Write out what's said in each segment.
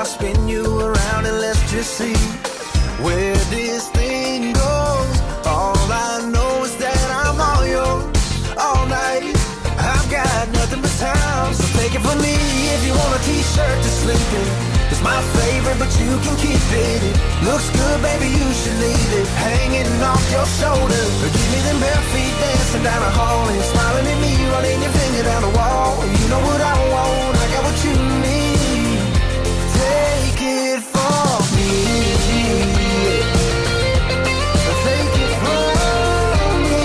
spin you around and let's just see where this thing goes. All I know is that I'm all yours all night. I've got nothing but time, so take it from me. If you want a t-shirt to sleep in, it's my favorite, but you can keep it. It looks good, baby, you should leave it hanging off your shoulder. Or give me them bare feet dancing down the hall and smiling at me, running your finger down the wall. You know what I want, I got what you need. Take it from me. Take it from me.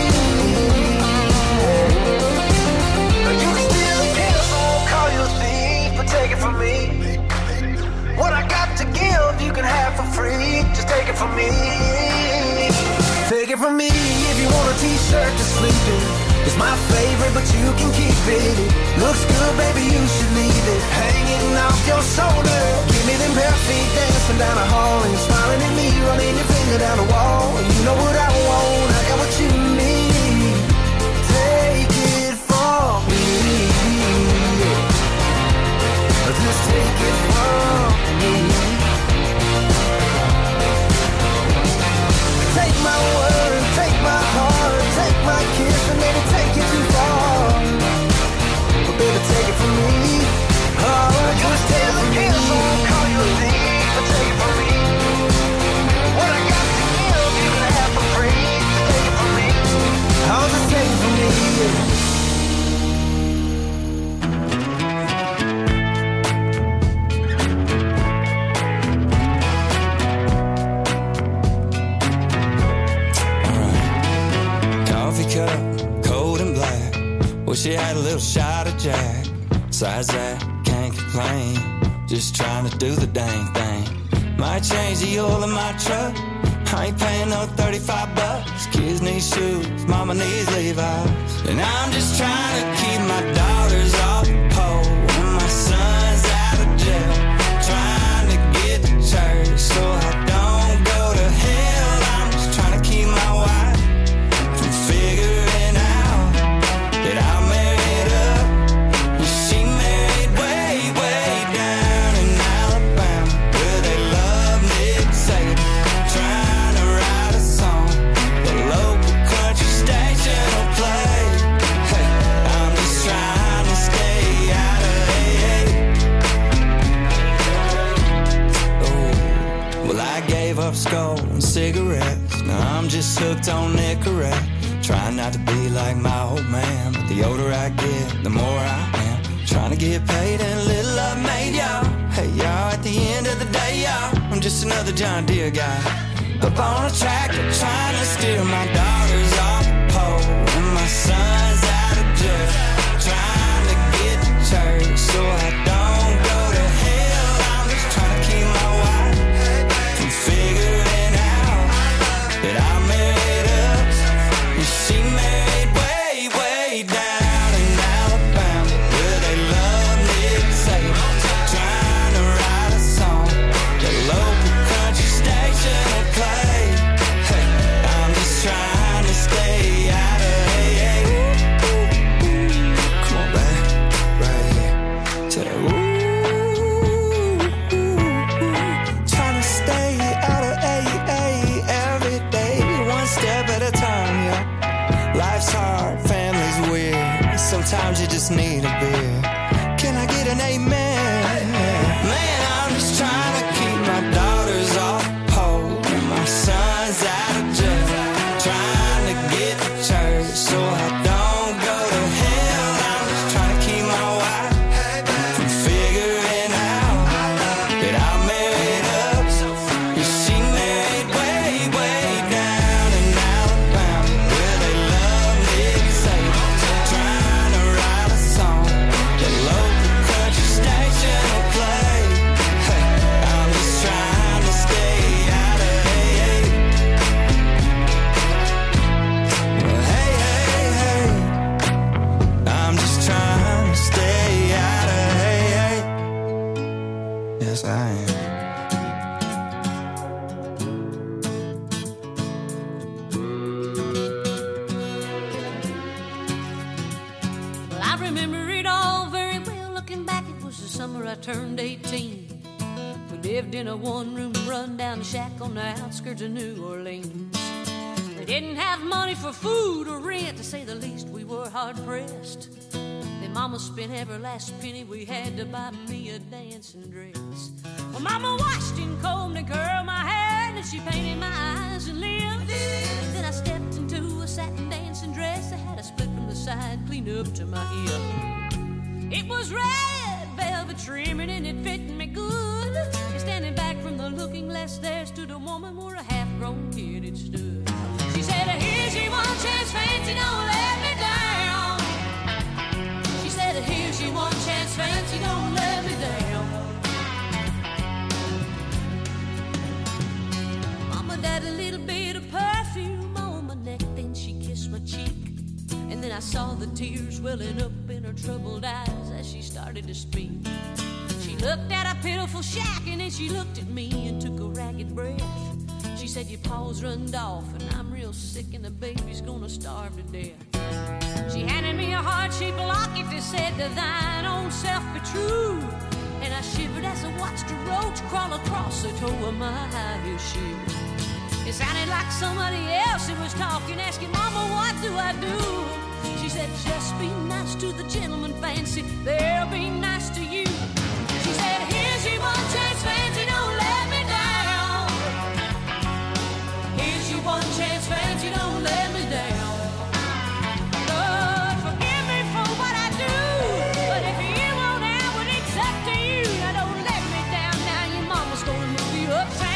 You can still get us, I won't call you a thief, but take it from me. What I got to give, you can have for free. Just take it from me. Take it from me. If you want a t-shirt to sleep in, it's my favorite, but you can keep it. It looks good, baby, you should leave it hanging off your shoulder. Give me them bare feet dancing down the hall and smiling at me, running your finger down the wall. You know what I want, I got what you need. Take it from me. Just take it from me. Take my word, take my heart, take my kiss and maybe take it too far. But baby, take it from me. Oh, just take it from me. I won't call you a thief, but take it from me. What I got to give, you can have for free. Just take it from me. Oh, just take it from me. Cup, cold and black. Wish you had a little shot of Jack. Besides that, can't complain. Just trying to do the dang thing. Might change the oil in my truck. I ain't paying no $35. Kids need shoes, mama needs Levi's. And I'm just trying to keep my daughters off the pole and my son's out of jail. Trying to get to church so I don't go to hell. I'm just trying to keep my wife from figuring out that I'm married up and she married way, way down in Alabama, where they love Nick Saban. Trying to write a song the local country station will play. Hey, I'm just trying to stay out of AA. Oh, well, I gave up skull and cigarettes. Now I'm just hooked on Nicorette. Trying not to be like my old man, but the older I get, the more I am. Trying to get paid and a little love made, y'all. Hey, y'all, at the end of the day, y'all, I'm just another John Deere guy. Up on a tractor, trying to steer my daughters off the pole and my son's out of jail. Trying to get to church so I don't go to hell. I'm just trying to keep my wife from figuring out that I'm married up and she married way, way down in Alabama, where they love Nick Saban. Trying to write a song the local country station will play. Hey, I'm just trying to stay out of AA. Come on back, right here. Tell that trying to stay out of AA every day, one step at a time, yeah. Life's hard, family's weird. Sometimes you just need a beer. Can I get an amen? Man, I'm just trying to keep my daughters off the pole and my son's out of jail. Trying to get to church so I don't go to hell. I'm just trying to keep my wife from figuring out that I'm married up and she married way, way down in Alabama, where they love Nick Saban. Trying to write a song the local country station will play. Hey, I'm just trying to stay out of AA. Well, hey, hey, hey, I'm just trying to stay out of AA. Yes, I am. Well, I remember it all very well. Looking back, it was the summer I turned 18. When lived in a one-room run-down shack on the outskirts of New Orleans. We didn't have money for food or rent, to say the least. We were hard-pressed. Then Mama spent every last penny we had to buy me a dancing dress. Well, Mama washed and combed and curled my hair, and then she painted my eyes and lips. Then I stepped into a satin dancing dress that had a split from the side clean up to my hip. It was red velvet trimming and it fit me good. And standing back from the looking glass there stood a woman where a half-grown kid had stood. She said, here's your one chance, fancy, don't let me down. She said, here's your one chance, fancy, don't let me down. Mama dabbed a little bit of perfume on my neck, then she kissed my cheek. And then I saw the tears welling up in her troubled eyes as she started to speak. She looked at a pitiful shack and then she looked at me and took a ragged breath. She said, your paws runned off and I'm real sick and the baby's gonna starve to death. She handed me a heart-shaped locket that said, to thine own self be true. And I shivered as I watched a roach crawl across the toe of my high-heel shoe. It sounded like somebody else who was talking, asking, Mama, what do I do? She said, just be nice to the gentleman, fancy, they'll be nice to you. She said, here's your one chance, fancy, don't let me down. Here's your one chance, fancy, don't let me down. Lord, forgive me for what I do, but if you won't have it, it's up to you. Now don't let me down, now your mama's gonna move you uptown.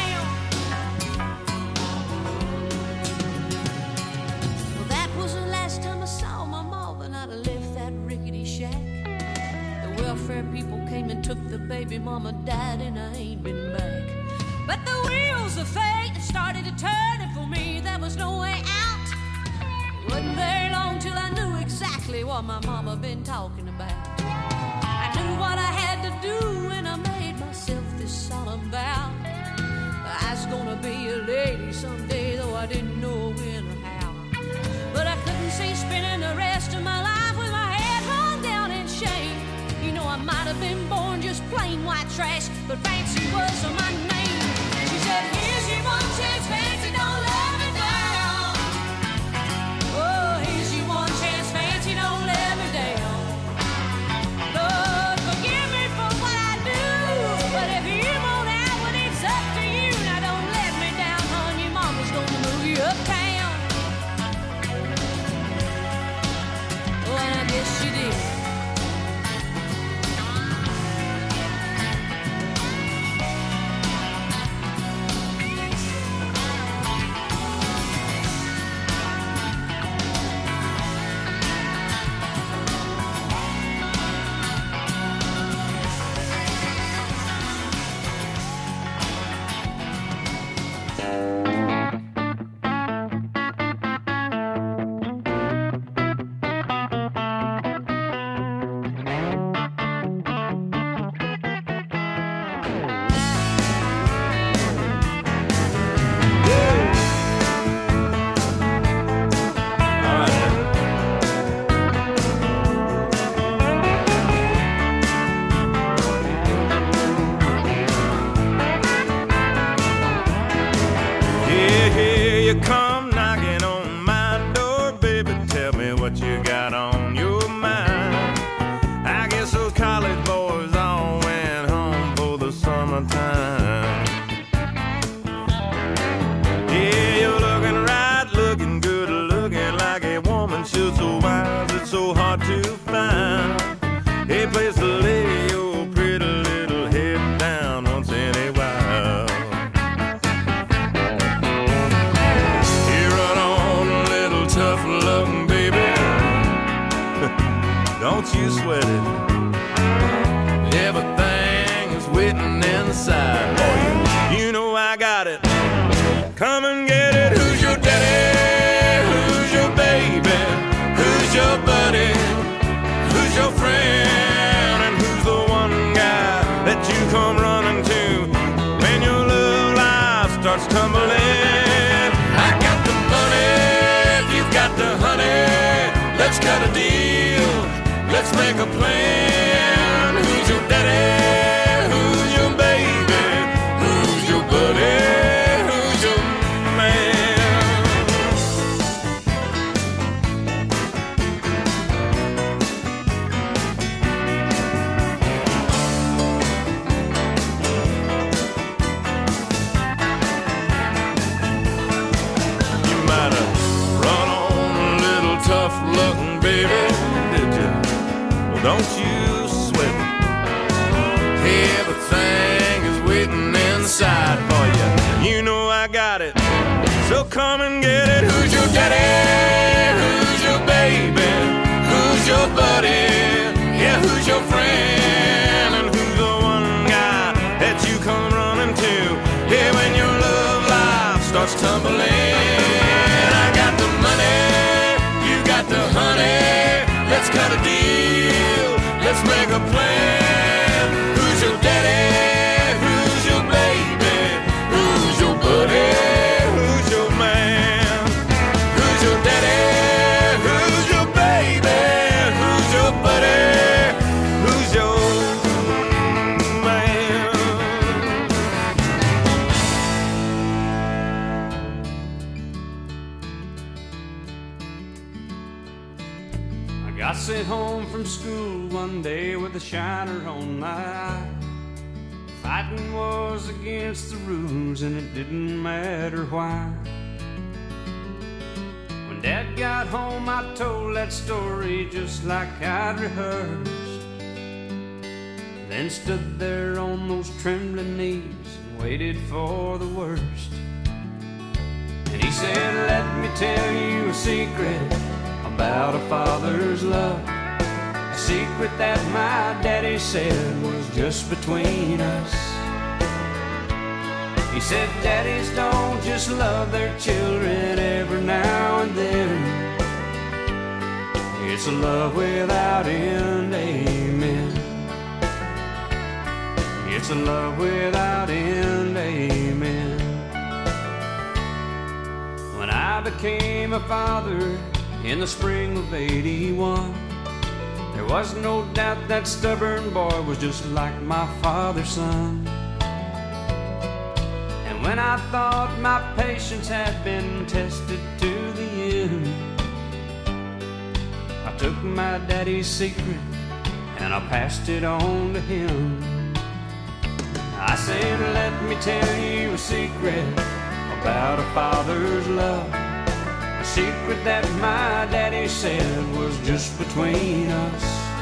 I'd have left that rickety shack. The welfare people came and took the baby, Mama died and I ain't been back. But the wheels of fate started to turn, and for me there was no way out. It wasn't very long till I knew exactly what my mama been talking about. I knew what I had to do and I made myself this solemn vow. I was gonna be a lady someday, though I didn't know when or how. But I couldn't see spending the rest of my life with my head hung down in shame. You know, I might have been born just plain white trash, but fancy was my name. She said, here's your one chance, fancy, don't let me down. Oh, here's your one chance, fancy, don't let me down. Lord, forgive me for what I do, but if you won't have it, it's up to you. Now don't let me down, hon, your mama's gonna move you uptown. I guess she did. Don't you sweat it. Everything is waiting inside. Oh, you know I got it. Come and get it. Who's your daddy? Who's your baby? Who's your buddy? Who's your friend? And who's the one guy that you come running to when your little life starts tumbling? I got the money, if you've got the honey, let's cut a deal. Let's make a plan. Who's your daddy? Who's your baby? tumbling. I got the money, you got the honey. Let's cut a deal, let's make a plan. Who's your daddy? Who's your baby? Who's your buddy? Who's your man? Who's your daddy? Who's your baby? Who's your buddy? Who's your man? I got sent home from school one day with a shiner on my eye. Fighting was against the rules and it didn't matter why. When Dad got home I told that story just like I'd rehearsed. Then stood there on those trembling knees and waited for the worst. And he said, let me tell you a secret about a father's love. A secret that my daddy said was just between us. He said daddies don't just love their children every now and then. It's a love without end, amen. It's a love without end, amen. When I became a father in the spring of '81, there was no doubt that stubborn boy was just like my father's son. And when I thought my patience had been tested to the end, I took my daddy's secret and I passed it on to him. I said, let me tell you a secret about a father's love. A secret that my daddy said was just between us.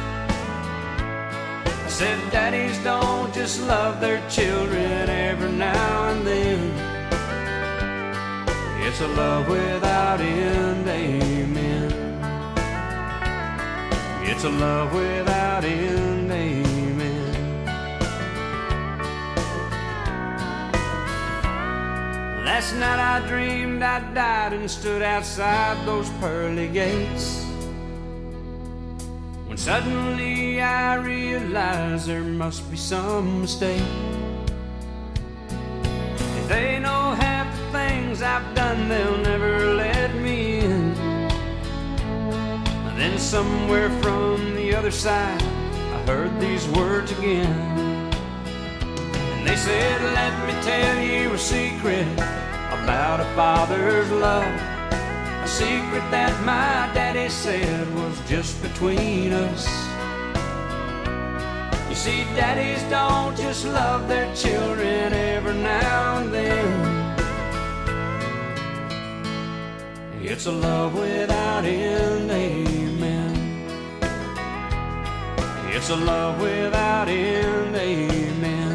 I said daddies don't just love their children every now and then. It's a love without end, amen. It's a love without end, amen. Last night I dreamed I died and stood outside those pearly gates, when suddenly I realized there must be some mistake. If they know half the things I've done, they'll never let me in. And then somewhere from the other side I heard these words again. And they said, let me tell you a secret about a father's love. A secret that my daddy said was just between us. You see, daddies don't just love their children every now and then. It's a love without end, amen. It's a love without end, amen.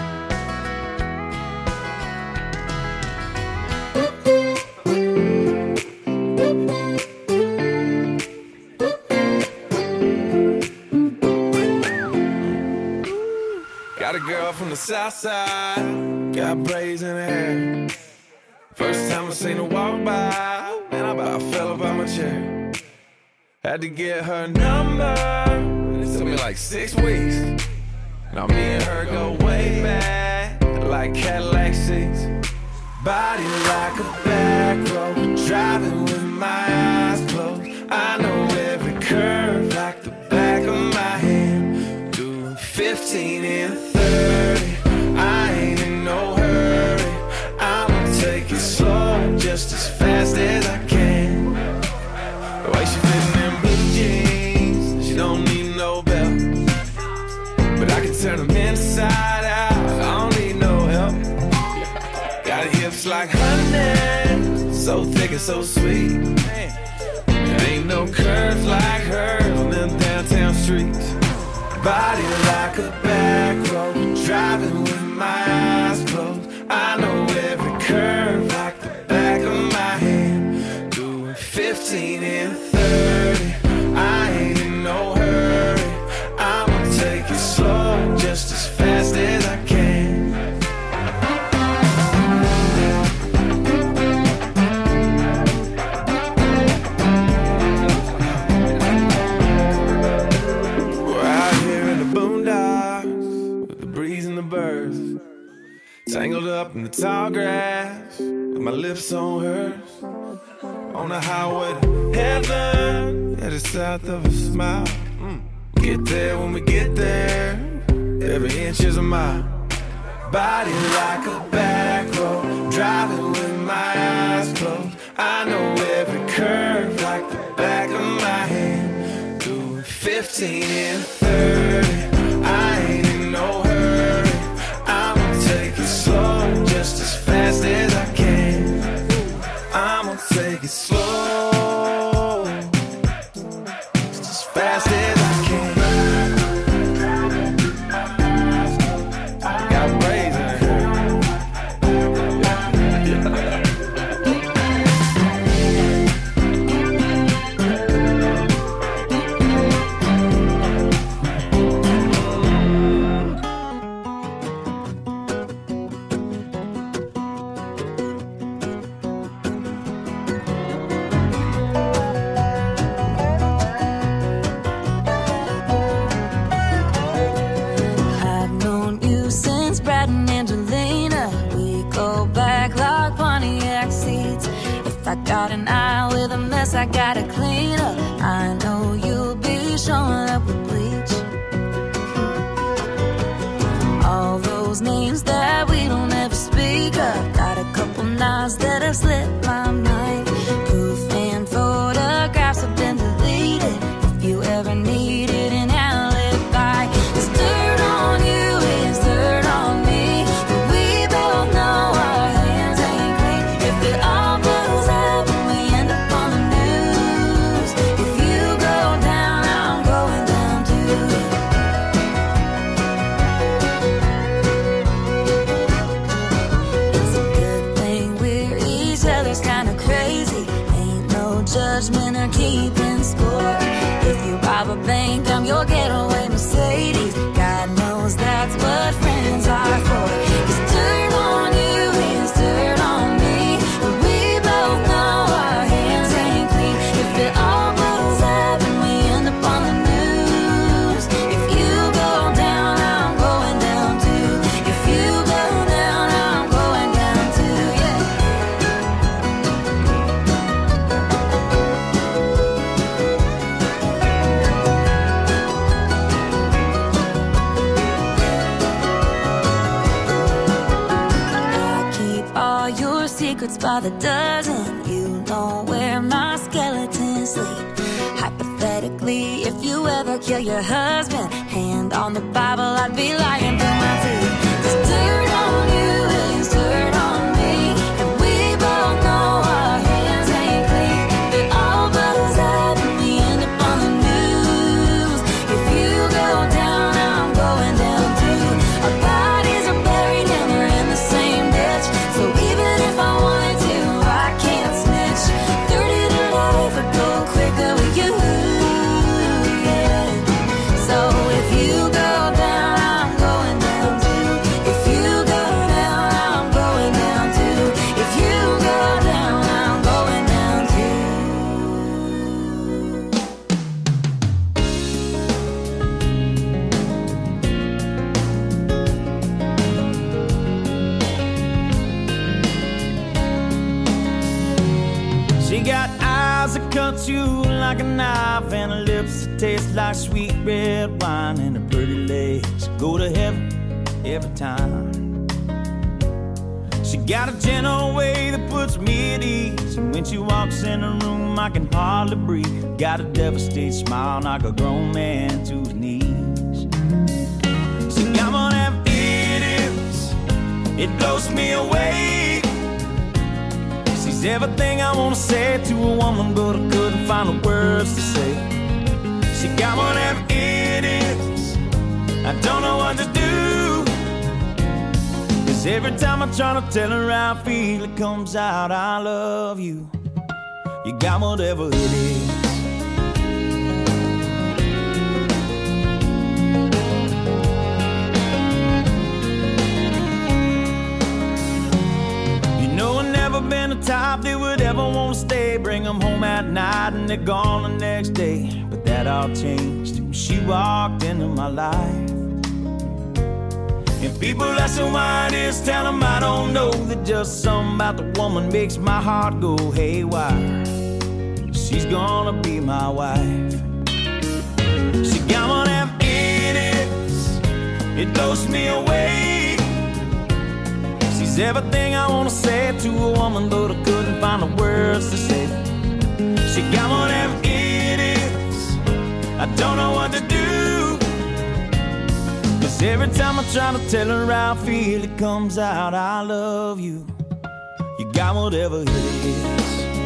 Got a girl from the south side, got braids in her hair. First time I seen her walk by, man, I about fell up out my chair. Had to get her number, it took me like 6 weeks. Now me and her go way back, like Cadillac seats. Body like a back road, driving with my eyes closed. I know every curve like the back of my hand. Doing 15 and 30, I ain't in no hurry. I'ma take it slow, just as fast as I can. The way she fitting them blue jeans, she don't need no belt. But I can turn them inside out, I don't need no help. Got hips like honey, so thick and so sweet. There ain't no curves like hers on them downtown streets. Body like a back road, driving with my eyes closed. I know every curve like the back of my hand. Doing 15 and 30, I ain't in no hurry. I'ma take it slow, just as fast as I can. Tangled up in the tall grass, with my lips on hers, on the highway to heaven, headed south of a smile. Get there when we get there, every inch is a mile. Body like a back road, driving with my eyes closed. I know every curve like the back of my hand. Doing 15 and 30, I ain't in no hurry. I'ma take it slow, just as fast as I can. I'ma take it slow, just as fast as I can. Got braids in her hair. I got an eye with a mess I gotta clean up. I know you'll be showing up with bleach. All those names that we don't ever speak of. Got a couple knives that have slipped my mind. Proof and photographs have been deleted. If you ever needed an alibi, there's dirt on you, is dirt on me. But we both know our hands ain't clean. If it all blows up and we end up on the news, if you go down, I'm going down too. It's a good thing we're each other's kinda crazy. Ain't no judgment or keeping score. If you rob a bank, I'm your getaway Mercedes. God knows that's what friends are for. 'Cause dirt on you is dirt on me. But we both know our hands ain't clean. If it all blows up and we end up on the news, if you go down, I'm going down too. If you go down, I'm going down too, yeah. I keep all your secrets by the dozen. You know where my skeletons sleep. Hypothetically, if you ever kill your husband, hand on the Bible, I'd be lying through my teeth. 'Cause dirt on you is dirt on me. And we both know our hands ain't clean. If it all blows up and we end up on the news, if you go down, I'm going down too. Our bodies are buried and we're in the same ditch. So even if I wanted to, I can't snitch. 30 to life would go quicker with you, yeah. So if you go down, I'm going down too. If you go down, I'm going down too. If you go down, I'm going down too. She got eyes that cut you like a knife, and her lips that taste like sweet red wine, and her pretty legs go to heaven every time. She got a gentle way that puts me at ease, and when she walks in the room I can hardly breathe. Got a devastated smile, knock a grown man to his knees. She got one of them idiots, it blows me away. She's everything I wanna say to a woman, but I couldn't find the words to say. She got one of them idiots, I don't know what to do. 'Cause every time I try to tell her how I feel, it comes out, I love you. You got whatever it is. Been the type that would ever want to stay, bring them home at night and they're gone the next day. But that all changed when she walked into my life. And people asking why it is, tell them I don't know. That just something about the woman makes my heart go haywire. She's gonna be my wife. She got one of them idiots, it blows me away. She's everything I wanna say to a woman, but I couldn't find the words to say. She got one of them idiots, I don't know what to do. Cause every time I try to tell her how I feel, it comes out, I love you. You got whatever it is.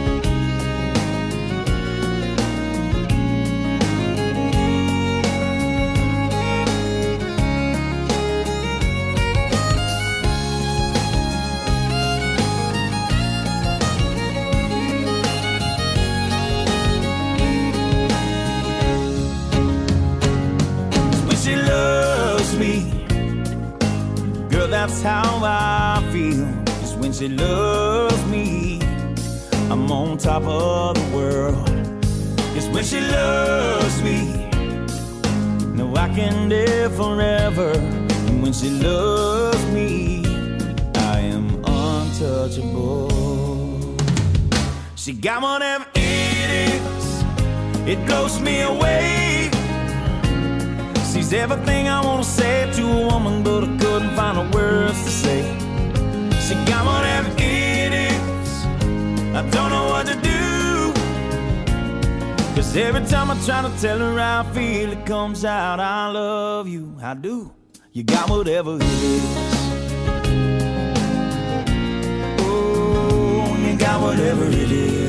That's how I feel. Cause when she loves me, I'm on top of the world. Cause when she loves me, no, I can live forever. And when she loves me, I am untouchable. She got one of them idiots, it blows me away. She's everything I wanna say to a woman, but I couldn't find the words to say. She got one of them idiots, I don't know what to do. Cause every time I try to tell her how I feel, it comes out, I love you, I do. You got whatever it is. Oh, you got whatever it is.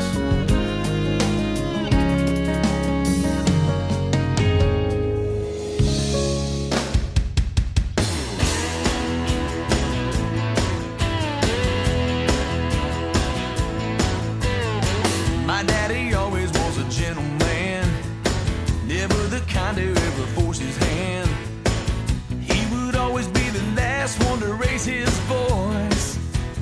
Kind to ever force his hand. He would always be the last one to raise his voice.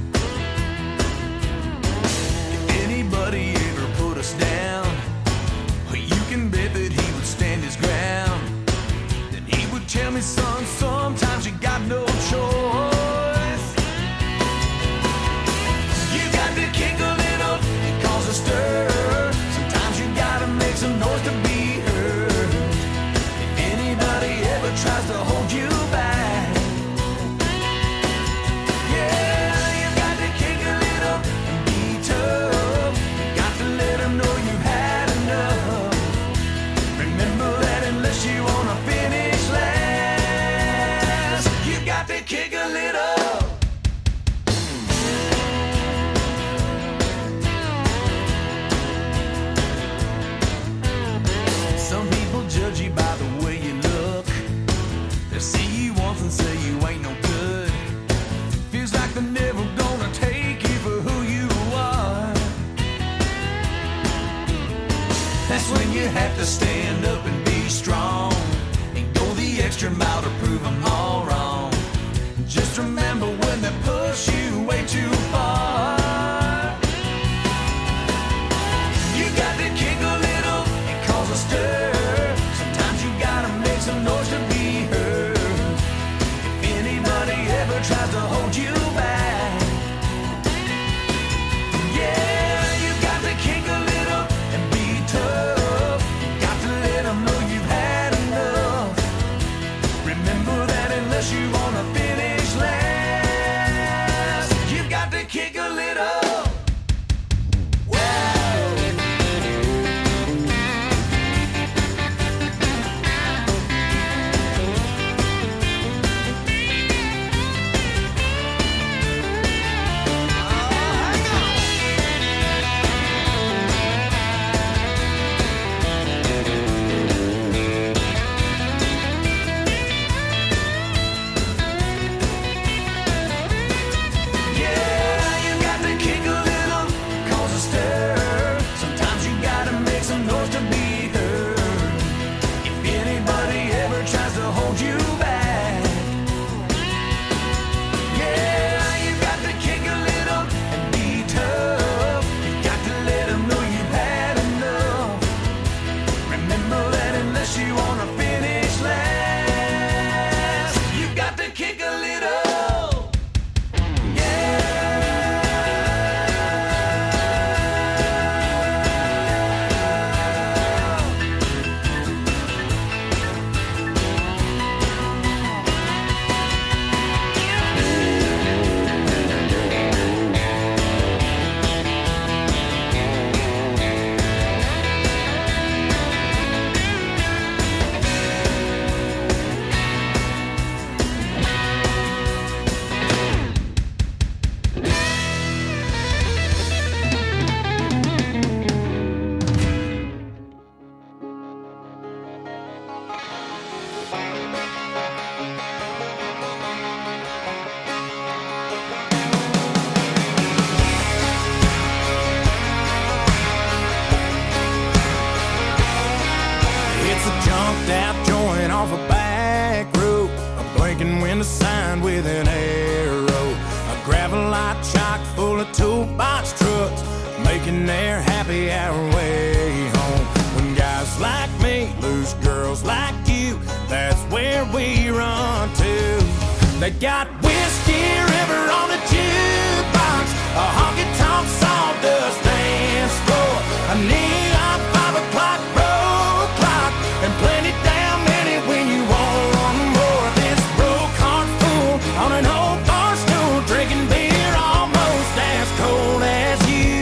If anybody ever put us down, you can bet that he would stand his ground. Then he would tell me, son, sometimes you got no choice. You got to kick a little and cause a stir. Sometimes you gotta make some noise to be heard. Tries to hold you back. Yeah, you got to kick a little and be tough. You got to let them know you've had enough. Remember that unless you wanna finish last, you got to kick a little. Some people judge you by the way you look. They see you once and say you ain't no good. Feels like they're never gonna take you for who you are. That's when you have to stand up and be strong and go the extra mile to prove them all wrong. Just remember when they push you way too far, you got to kick a little and cause a stir. Sometimes you gotta make some noise to be heard. Tries to hold you back. Yeah, you got to kick a little and be tough. You got to let them know you've had enough. Remember that breaking window sign with an arrow. A gravel-lot chock full of toolbox trucks, making their happy hour way home. When guys like me lose girls like you, that's where we run to. They got Whiskey River on the jukebox, a honky-tonk sawdust dance floor, a neon 5 o'clock road clock, and plenty damn many when you want one more. This broke heart fool on an old bar stool, drinking beer almost as cold as you.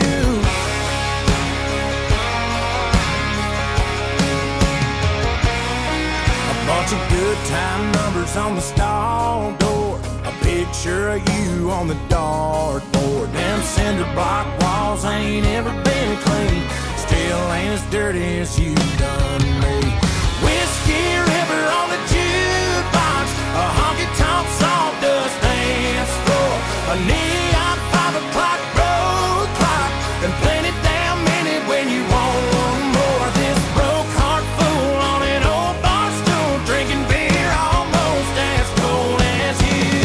A bunch of good time numbers on the stall door, a picture of you on the dartboard. Them cinder block walls ain't ever been clean, still ain't as dirty as you done me. Whiskey River on the jukebox, a honky-tonk sawdust dance floor, a neon 5 o'clock road clock, and plenty damn many when you want one more. This broke heart fool on an old bar stool, drinking beer almost as cold as you.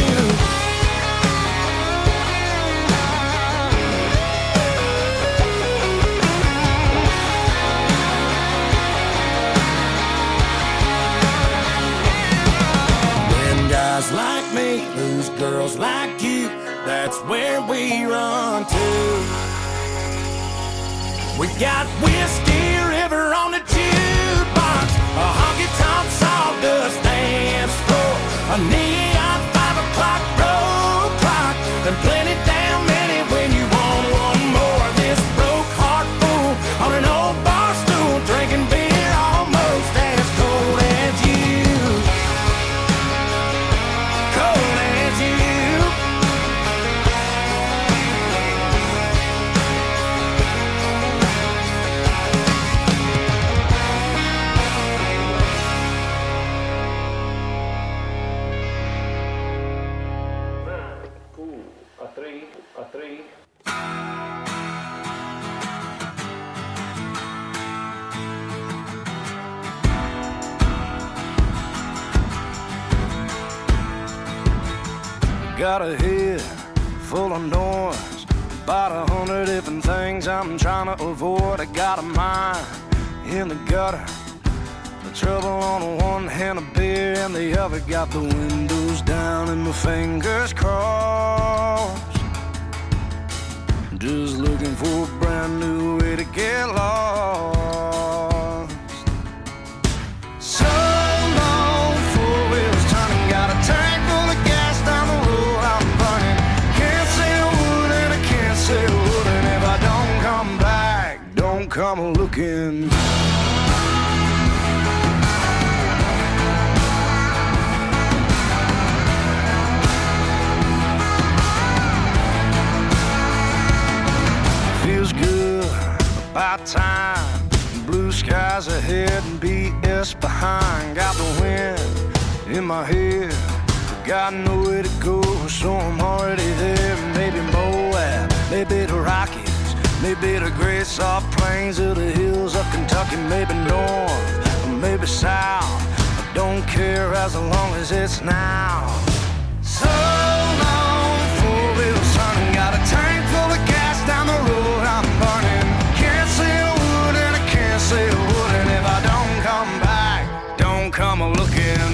When guys like me lose girls like you, that's where we run to. We got Whiskey River on the jukebox, a honky-tonk sawdust dance floor, a neon 5 o'clock road clock, and plenty damn many when you want one more. This broke heart fool on an old bar stool, drinking beer almost as cold as you. Cold as you. A three. Got a head full of noise, about 100 different things I'm trying to avoid. I got a mind in the gutter, the trouble on one hand, a beer and the other. Got the windows down and my fingers crossed, just looking for a brand new way to get lost. So long, four wheels turning, got a tank full of gas down the road I'm burning. Can't say a word and I can't say a word, and if I don't come back, don't come looking. Feels good, about time. Blue skies ahead and BS behind. Got the wind in my head, got nowhere to go, so I'm already there. Maybe Moab, maybe the Rockies, maybe the great soft plains of the hills of Kentucky. Maybe north, or maybe south, I don't care as long as it's now. So long, four wheels turning, got a tank full of gas down the road I'm burning. Can't say a word and I can't say a word, and if I don't come back, don't come looking.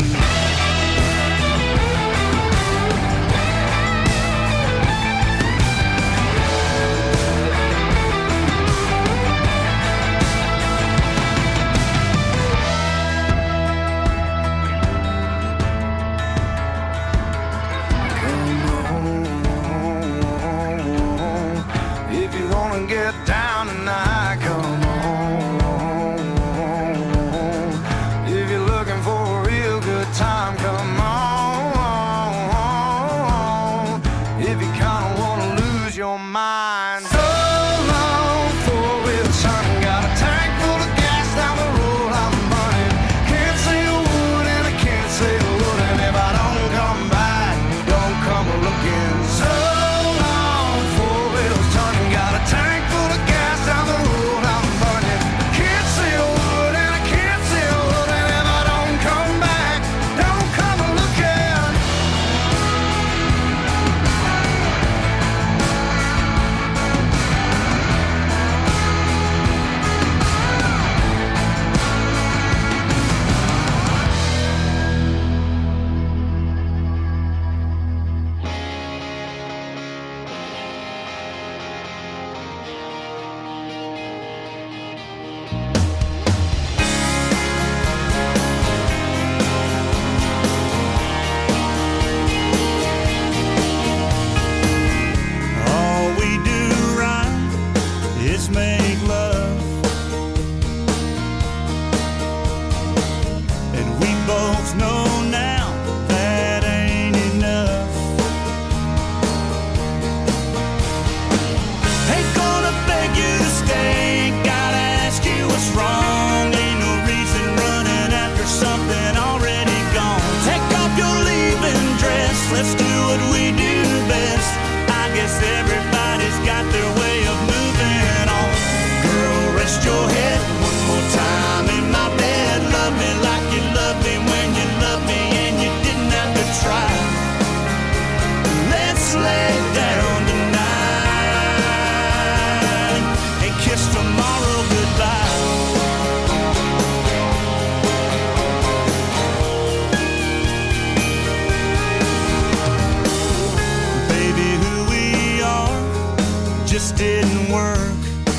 just didn't work.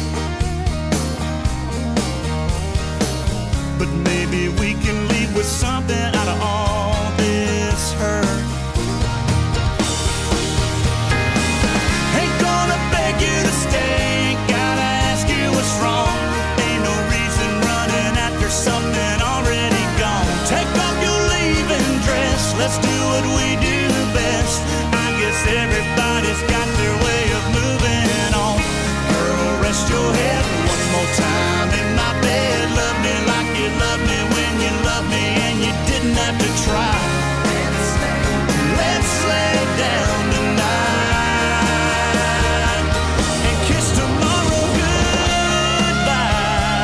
But maybe we can leave with something out of all this hurt. Ain't gonna beg you to stay, gotta ask you what's wrong. Ain't no reason running after something already gone. Take off your leaving dress, let's do what we do best. I guess everybody's got their way of moving on. Girl, rest your head one more time in my bed. Love me like you loved me when you loved me and you didn't have to try. Let's lay down tonight and kiss tomorrow goodbye.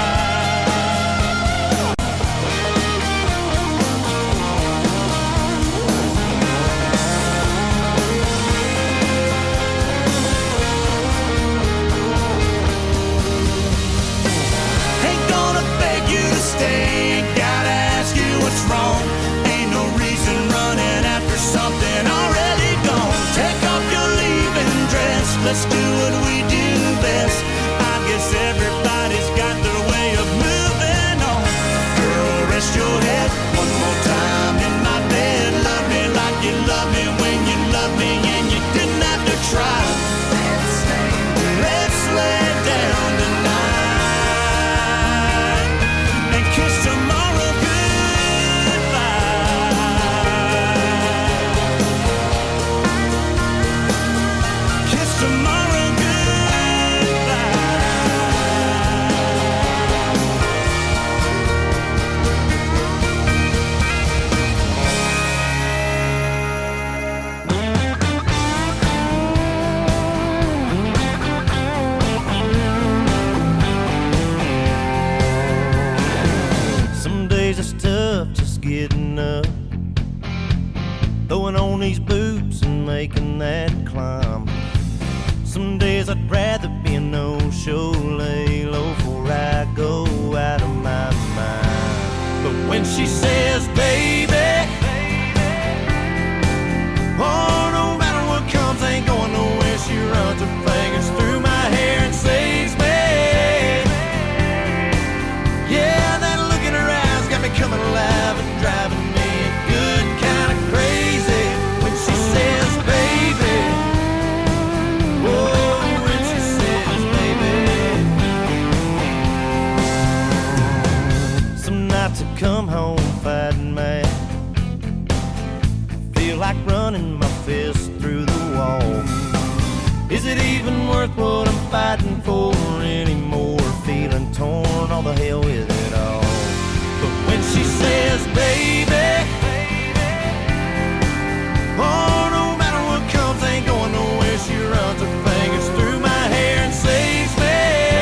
Ain't gonna beg you to stay, gotta ask you what's wrong. Ain't no reason running after something already gone. Take off your leaving dress, let's do what we do best. I guess everybody's got their way of moving on. Girl, rest your head one more time in my bed. Love me like you loved me when you loved me and you didn't have to try. Let's lay down tonight and kiss tomorrow goodbye. Kiss tomorrow goodbye. Some days it's tough just getting up, throwing on these boots and making that climb. Some days I'd rather be a no-show, lay low before I go out of my mind. But when she says, baby, oh, no matter what comes, ain't going nowhere. She runs her fingers through my hair and saves me. Yeah, that look in her eyes got me coming alive and driving me good kind of crazy. When she says, baby, oh, when she says, baby. Some nights I come home fighting mad, feel like running my fist through the wall. Is it even worth what I'm fighting for anymore? Feeling torn, all the hell with it all. But when she says, baby, oh, no matter what comes, ain't going nowhere. She runs her fingers through my hair and saves me.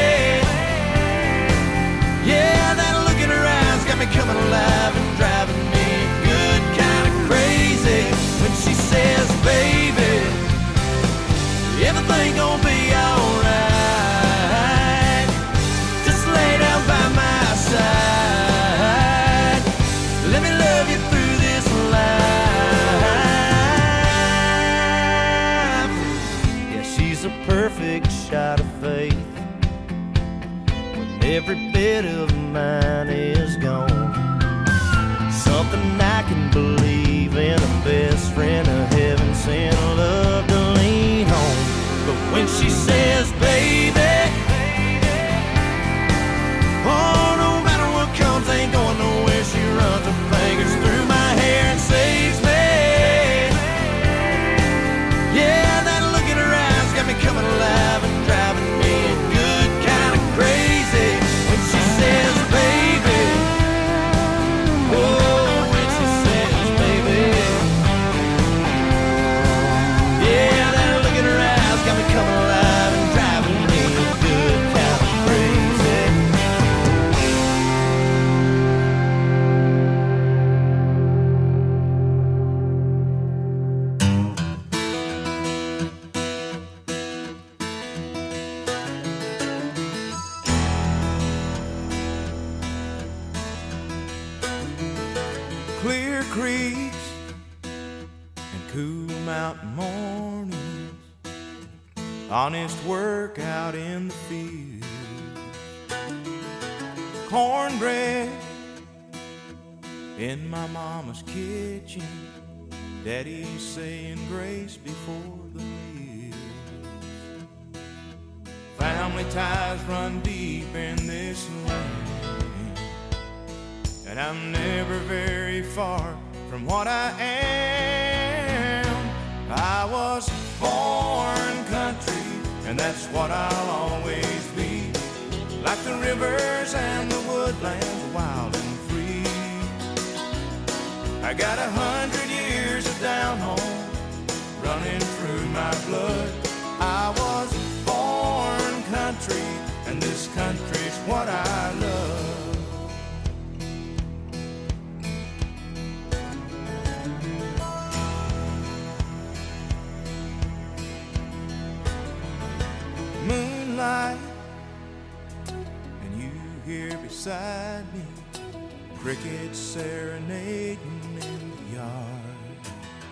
Yeah, that look in her eyes got me coming alive and driving me good kind of crazy. When she says, baby, everything gonna be alright. Just lay down by my side. Let me love you through this life. Yeah, she's a perfect shot of faith when every bit of mine is gone. Something I can believe in, a best friend of heaven sent, love to lean on. But when she says, baby, oh, no matter what comes, ain't going nowhere. She runs her fingers through my hair and saves me. Yeah, that look in her eyes got me coming alive and driving me good kind of crazy. When she says, baby, oh, when she says, baby, yeah, that look in her eyes got me coming alive and driving me good kind of crazy. Clear creeks and cool mountain mornings, honest work out in the field. Cornbread in my mama's kitchen, Daddy's saying grace before the meal. Family ties run deep in this land, and I'm never very far from what I am. I was born country, and that's what I'll always be. Like the rivers and the woodlands, wild and free. I got 100 years of down home running through my blood. I was born country, and this country's what I love. Moonlight, and you here beside me, crickets serenading in the yard.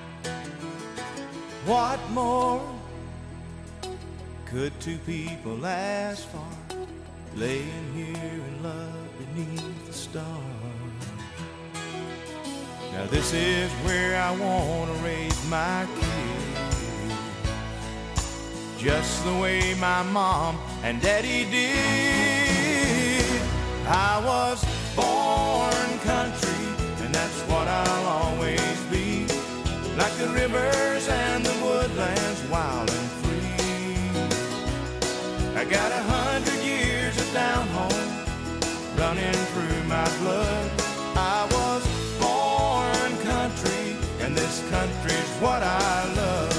What more could two people ask for, laying here in love beneath the stars? Now this is where I want to raise my kids, just the way my mom and daddy did. I was born country, and that's what I'll always be. Like the rivers and the woodlands, wild and free. I got 100 years of down home running through my blood. I was born country, and this country's what I love.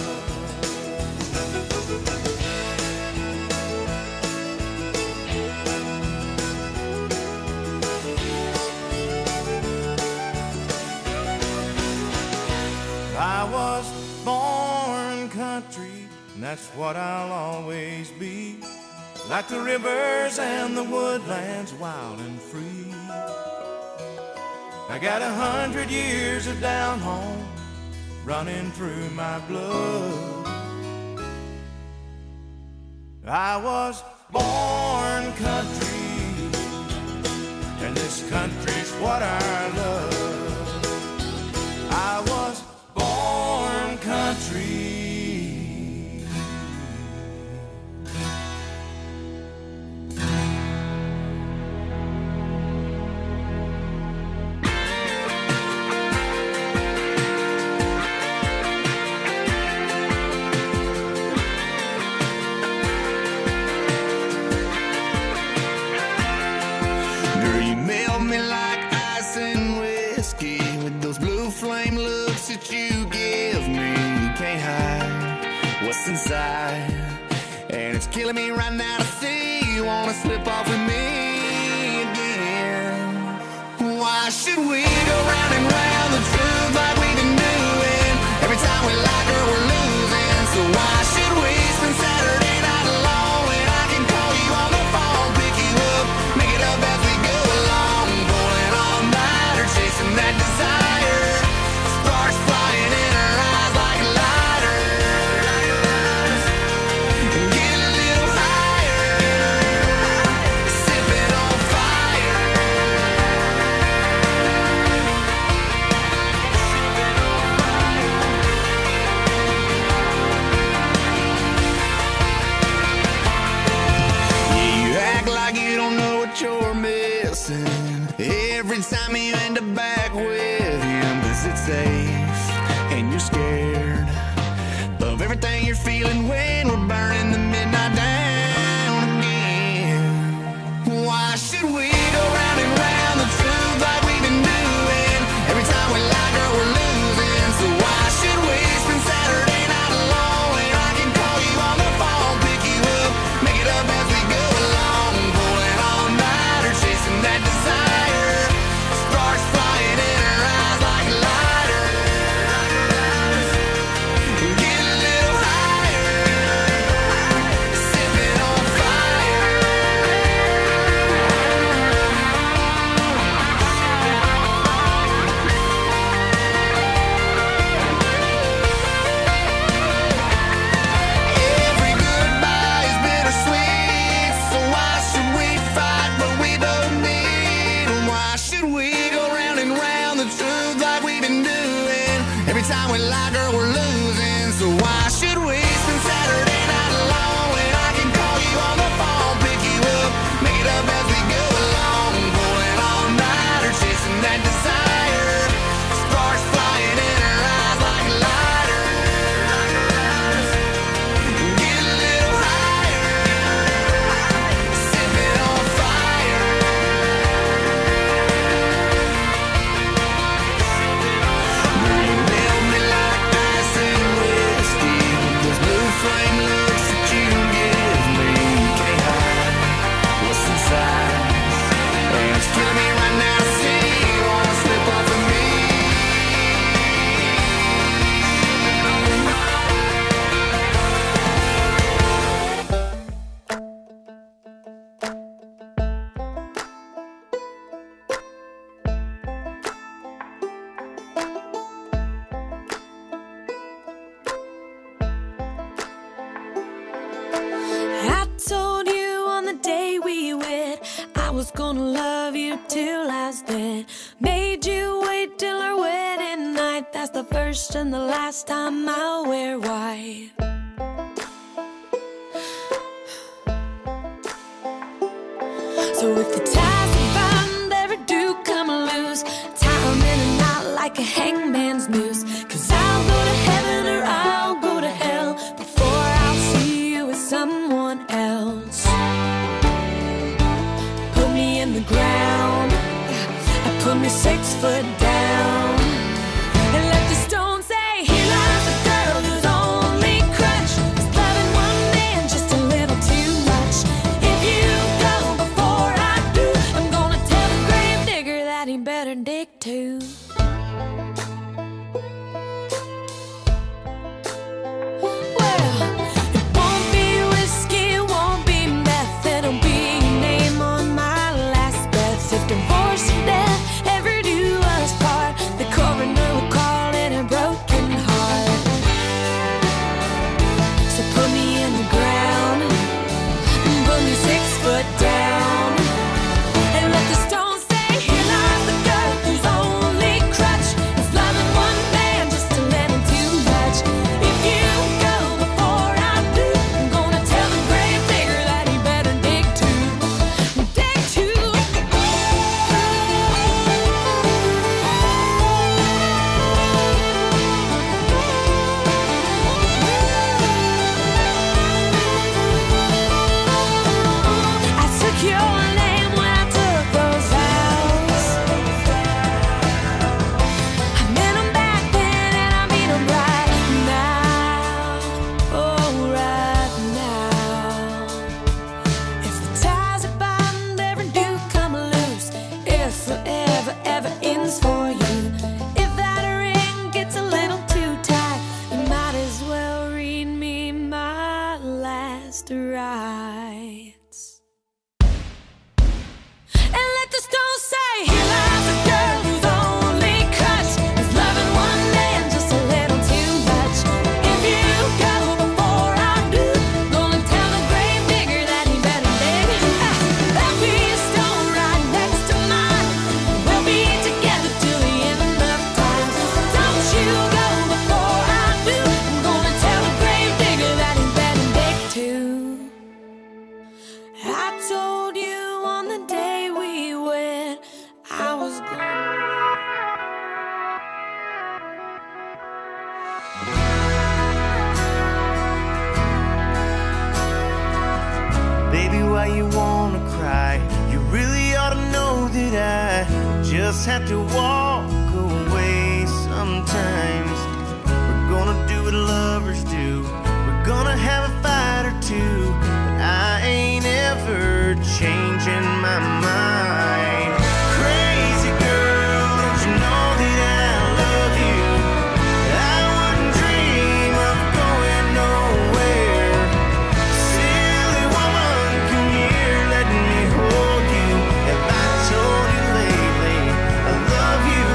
I was born country, and that's what I'll always be. Like the rivers and the woodlands, wild and free. I got 100 years of down home running through my blood. I was born country, and this country's what I love. I was born country. Girl, you melt me like ice and whiskey with those blue flame looks that you give me. You can't hide what's inside, and it's killing me right now to see you wanna slip off with me again. Why should we go round and round the truth like we've been doing? Every time we like her, we're losing. So why should we spend Saturday night alone when I can call you on the phone, pick you up, make it up as we go along, pulling all nighter, chasing that desire, sparks flying in our eyes like lighters. Get a little higher, sipping on fire. Yeah, you act like you don't know what you're missing every time you end up back with him, 'cause it's safe and you're scared of everything you're feeling when we're burning the midnight down again. Why should we go round and round the truth like we've been doing? Every time we like her, we're losing. So why should we spend Saturday night alone when I can call you on the phone, pick you up, make it up as we go along, pulling all nighter, chasing that desire, sparks flying in our eyes like lighters. Get a little higher, sipping on fire. like, girl, we're losing. So why should we spend Saturday night alone when I can call you on the phone, pick you up, make it up as we go along, pulling all night or chasing that desire, sparks flying in our eyes like lighters. Get a little higher, sipping on fire. You melt me like ice and whiskey. Those blue flame looks that you give me can't hide what's inside. And it's killing me right now to see you wanna slip off of me. I told you on the day we wed I was gonna love you till I was dead. Made you wait till our wedding night. That's the first and the last time I'll wear white. So if the ties of bond ever do come loose, tie 'em in a knot like a hangman's noose. 'Cause I'll go to heaven or I'll go to hell before I'll see you with someone else. Put me in the ground, put me 6 foot down, and let the stone say, here lies a girl whose only crutch is loving one man just a little too much. If you go before I do, I'm gonna tell the grave digger that he better dig too. Well, it won't be whiskey, it won't be meth, it'll be your name on my last breath. If divorce and death ever do us part, the coroner will call it a broken heart. So put me in the ground, put me 6 foot down, and let the stone say, here lies the girl whose only crutch is loving one man just a little too much. If you go before I do, I'm gonna tell the grave digger that he better dig too. Dig too. I took your name when I took those vows. I meant 'em back then and I mean 'em right now. Oh, right now. If the ties of bond ever do come loose, if forever ever ends for you, if that ring gets a little too tight, you might as well read me my last rites. And let the stone say, here lies a girl whose only crutch is loving one man just a little too much. If you go before I do, gonna tell the grave digger that he better dig. There'll be a stone right next to mine. We'll be together till the end of time. Don't you go before I do, I'm gonna tell the grave digger that he better dig too. I told you on the day we wed I was gonna. Baby, why you wanna cry? You really ought to know that I just have to walk away sometimes. We're gonna do what lovers do. We're gonna have a fight or two, but I ain't ever changing my mind. Crazy girl, don't you know that I love you? I wouldn't dream of going nowhere. Silly woman, come here, let me hold you. Have I told you lately I love you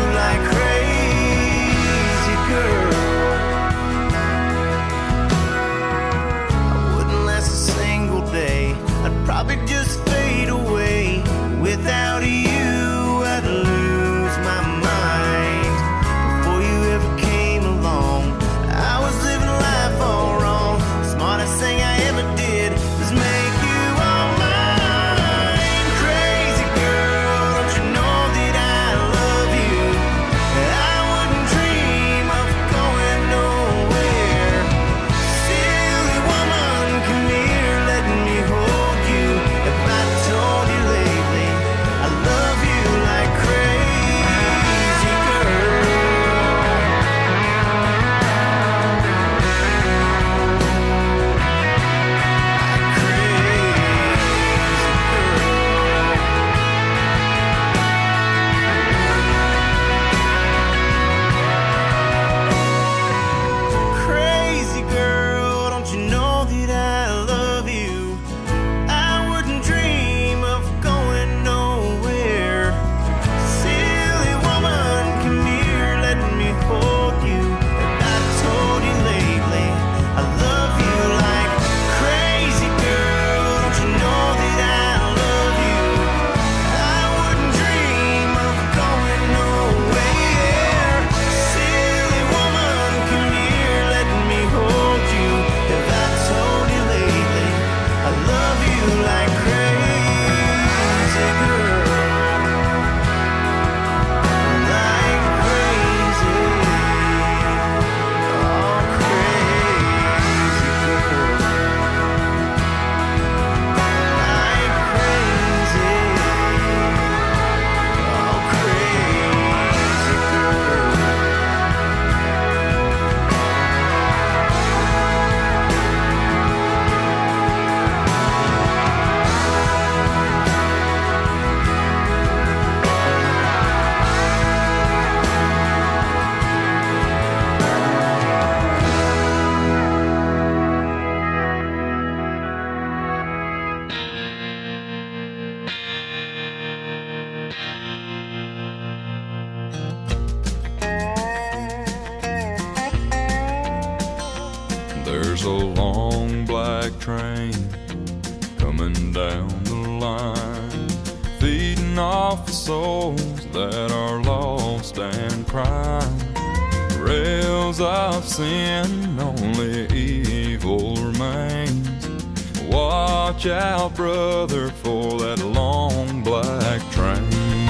There's a long black train coming down the line, feeding off the souls that are lost and crying. Rails of sin, only evil remains. Watch out, brother, for that long black train.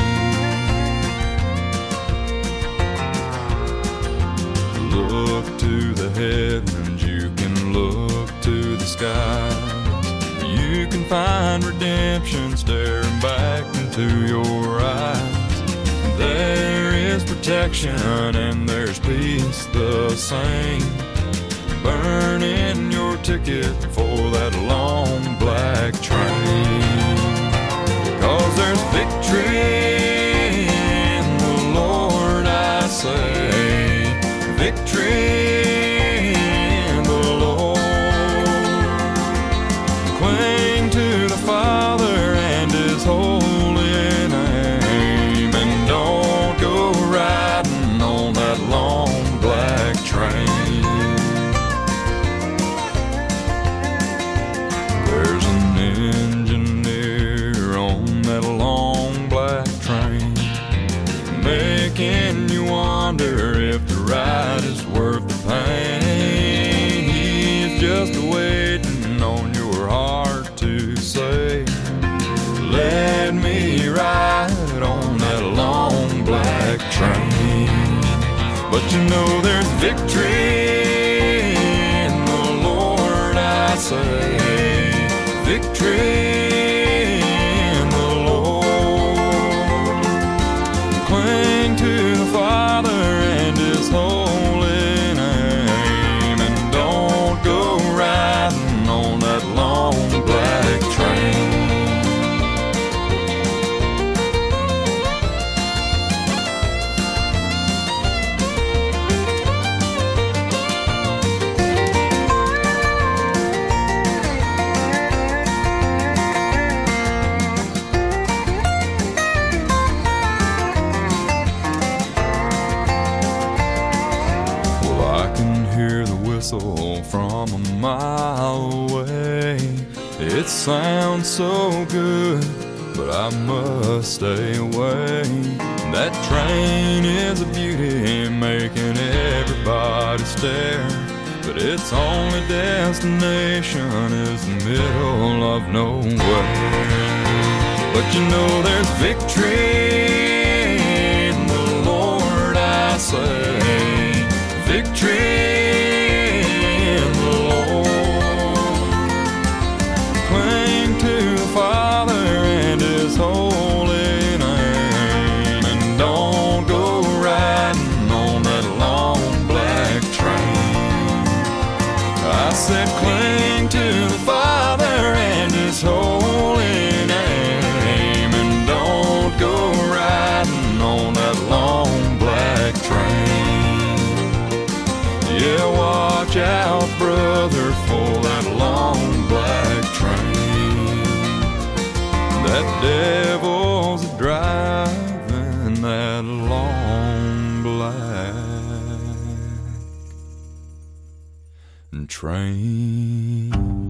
Look to the heavens, you can look to the skies. You can find redemption staring back into your eyes. There is protection and there's peace the same. Burn in your ticket for that long black train. 'Cause there's victory in the Lord, I say. Victory in the Lord. Cling to the Father and His holy name, and don't go riding on that long black train. There's an engineer on that long black train, making you wonder if the ride is worth the pain. He's just waiting on your heart to say, let me ride on that long black train. But you know there's victory in the Lord, I say. Victory in the Lord. Cling to the Father and His holy name, and don't go riding on that long black train. From a mile away, it sounds so good, but I must stay away. That train is a beauty, making everybody stare, but its only destination is the middle of nowhere. But you know there's victory in the Lord, I say. Victory. Father and His holy name, and don't go riding on that long black train. I said cling to the Father and His holy name, and don't go riding on that long black train. Yeah, watch out, brother, for that long black train. That devil's driving that long black train.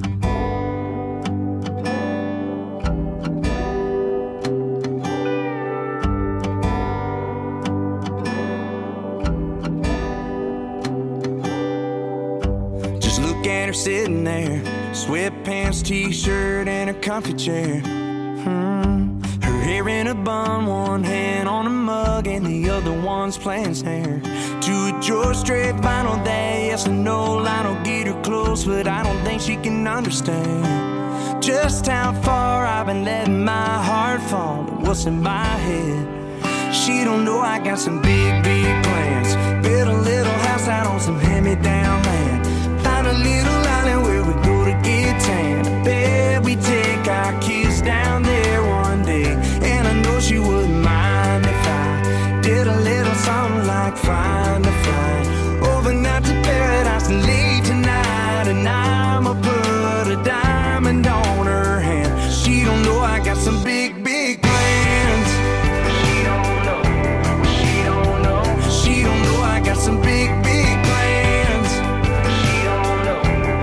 Just look at her sitting there, sweatpants, t-shirt, and a comfy chair. Her hair in a bun, one hand on a mug and the other one's playing snare. To a George Strait vinyl that yes or no line will get her close, but I don't think she can understand just how far I've been letting my heart fall to what's in my head. She don't know I got some big, big plans. Build a little house out on some hand-me-down land. Find a little island where we go to get tan. I bet we take our kids down there one day, and I know she wouldn't mind if I did a little something like find a flight overnight to paradise late tonight, and I'ma put a diamond on her hand. She don't know I got some big, big plans. She don't know, she don't know, she don't know I got some big, big plans. She don't know.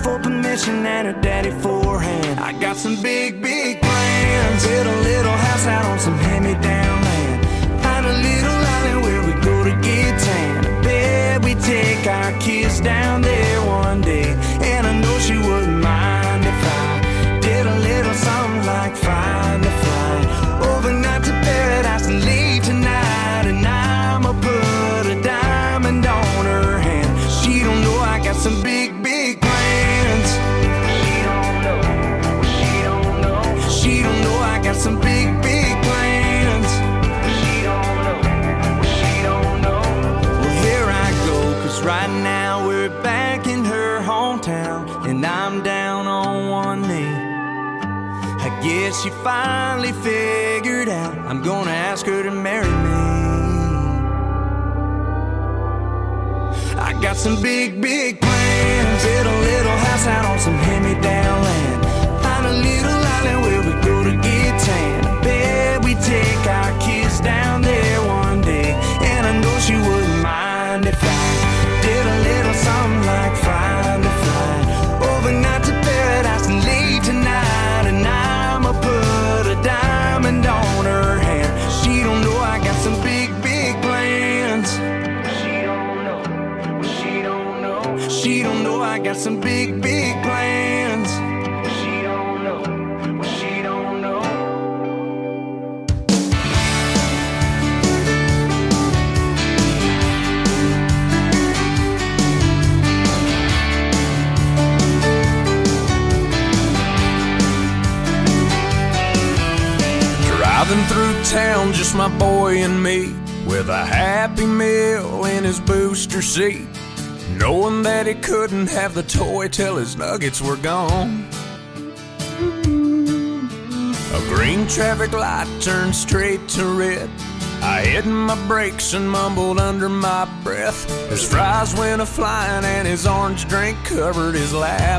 for permission and her daddy for a hand. I got some big, big plans. Build a little house out on some hand-me-down land. Find a little island where we go to get tan. I bet we take our kids down there one day, and I know she wouldn't mind if I did a little something like find a flight overnight to paradise and leave tonight. And I'ma put a diamond on her hand. She don't know I got some big, big plans. She don't know. She don't know. She don't know I got some big, big plans. She don't know. She don't know. Well, here I go, 'cause right now we're back in her hometown, and I'm down on one knee. I guess she finally figured out I'm gonna ask her to marry me. I got some big, big plans. Build a little house out on some hand-me-down land. Find a little island where we go to get tan. I bet we take our kids down there one day, and I know she wouldn't mind if I did a little something like find a flight overnight to paradise and leave tonight. And I'ma put a diamond on her hand. She don't know I got some big, big plans. She don't know. She don't know. She don't know I got some big, big plans. She don't know. She don't know. Driving through town, just my boy and me, with a Happy Meal in his booster seat, knowing that he couldn't have the toy till his nuggets were gone. A green traffic light turned straight to red. I hit my brakes and mumbled under my breath as fries went a-flying and his orange drink covered his lap.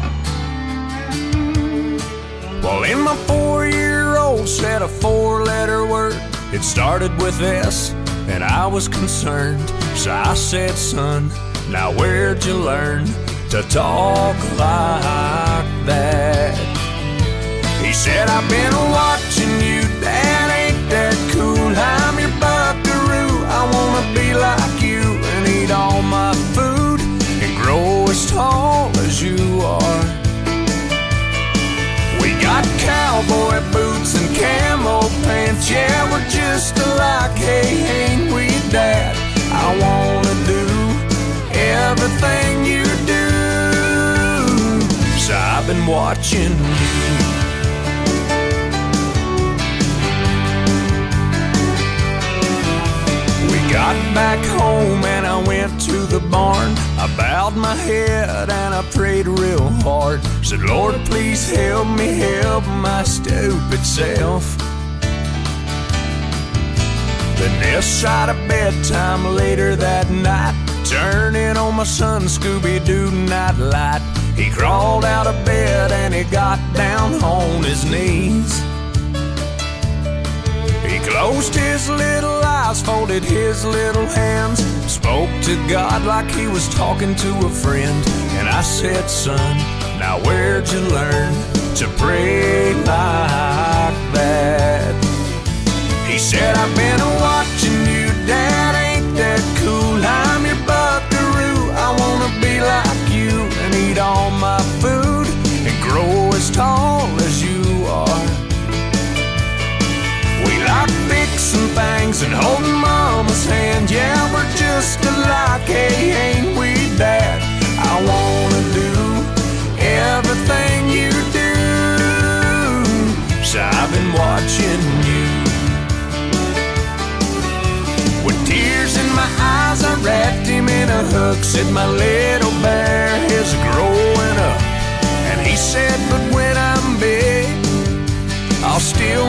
Well, in my 4-year-old said a 4-letter word. It started with S, and I was concerned. So I said, son, now where'd you learn to talk like that? He said, I've been watching you, Dad, ain't that cool? I'm your buckaroo, I wanna be like you and eat all my food and grow as tall as you are. We got cowboy boots and camo pants, yeah, we're just alike, hey, ain't we, Dad? I wanna do everything you do, so I've been watching you. We got back home and I went to the barn. I bowed my head and I prayed real hard. Said, Lord, please help me help my stupid self. Then this side of bedtime later that night, turning on my son Scooby-Doo night light. He crawled out of bed and he got down on his knees. He closed his little eyes, folded his little hands, spoke to God like he was talking to a friend. And I said, son, now where'd you learn to pray like that? He said, I've been watching you, Dad, ain't that cool? I'm your buckaroo, I wanna be like you and eat all my food and grow as tall as you are. We like fixing things and holding Mama's hand, yeah, we're just alike, hey, ain't we, Dad? I wanna do everything you do, so I've been watching you. With tears in my eyes, I wrapped him in a hug, said, my little